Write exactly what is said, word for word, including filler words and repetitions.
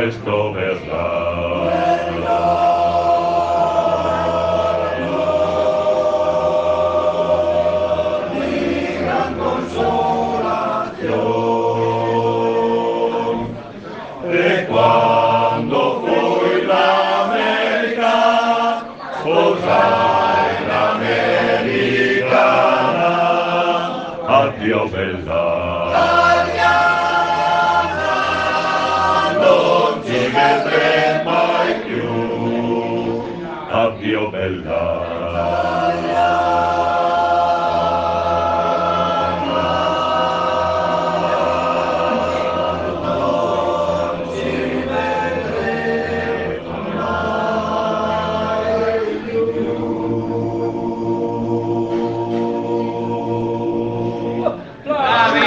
questo verrà. E quando fui l'America, sposai l'americana, addio bella. Tagliana, non ti vedremo mai più, addio bella.